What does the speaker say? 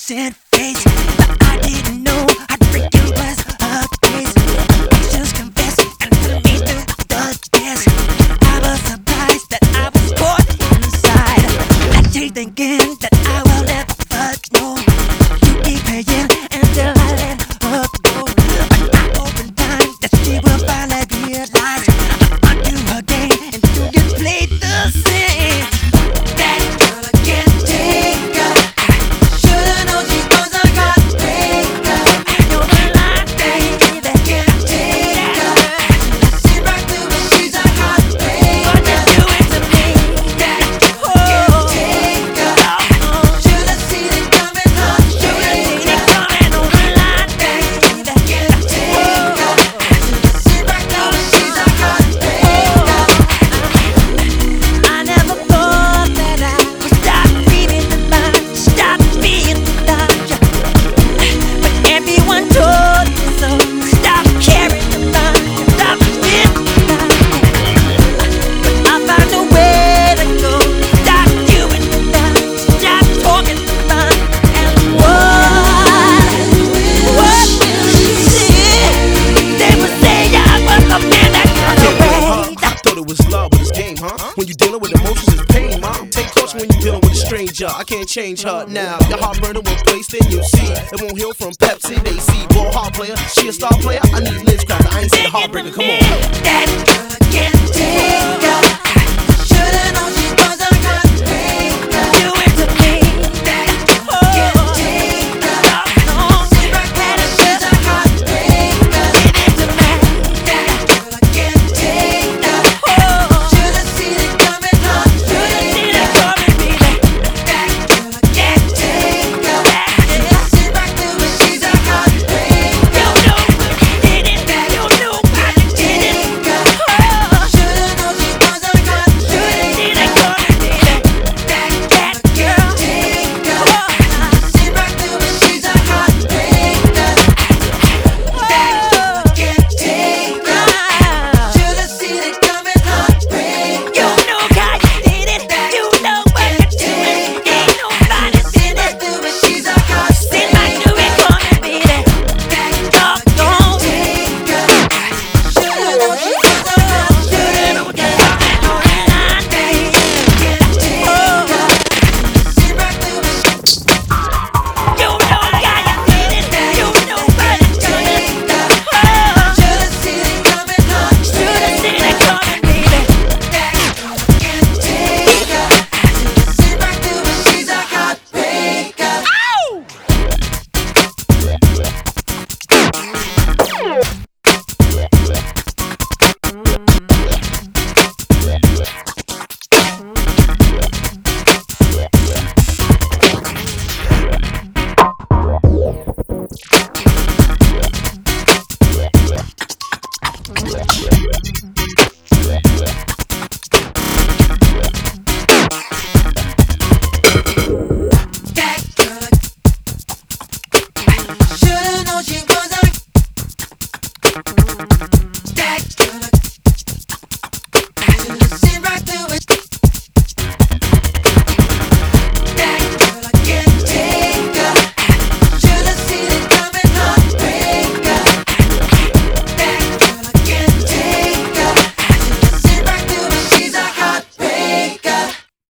innocent face, but I didn't know how freaking was her case. Actions confess and put me through the test. I was surprised that I was caught inside. I keep thinking that I will never know. You keep paying until I let her go. But I open time that she will finally realize I'm onto her game and you just play the same. That girl can't take her. Should've known she was a heartbreaker. I know the line, baby, that can't take her. Sit right through it, she's a heartbreaker. What you doing to me? That can't take her. Should've seen it coming, huh? Should've seen it coming on the line, baby, that can't take her. Sit right through it, she's a heartbreaker. I never thought that I would stop reading the mind, stop being the doctor. But everyone told me so. Stop caring about you, stop being the doctor. But I found a way to go. Stop doing the doctor, stop talking about it. And what you see? They would say I was a man that got away. I thought it was love, but it's game, huh? When you dealing with emotions, it's pain, mom. Take caution when you dealing with a stranger. I can't change her now. Your heart burning when placed in you see. It won't heal from Pepsi. They see ball hard player. She a star player. I need Liz Cracker. I ain't seen a heartbreaker. Come on. That girl can't take her. Should've known she was a heartbreaker. Do it to me. That girl can't take her. Sit right there, she's a heartbreaker. Give it to me. That girl can't take her. Should've seen it coming, huh? Should've seen it coming, baby. That girl can't take her. Sit right through it, she's a heartbreaker. You know I did it. You know I did it. Should've known she was a heartbreaker. Should've seen it coming, baby. That girl can't take her. Sit right through it, she's a heartbreaker. That girl can't take her. Should've seen it coming, heartbreaker. You know how you did it. You know what you did. Ain't nobody seen it. She's a heartbreaker. Sit right through it, coming, baby. That girl can't take her. Should've known she was a heartbreaker. Should've known that coming on the line, baby. Can't take her. Sit right through it. You know how you did it. You know what you did. Should've seen it coming, huh? Should've seen it coming, baby. That girl can't take her. Sit right through it, she's a heartbreaker. That girl should've known she was a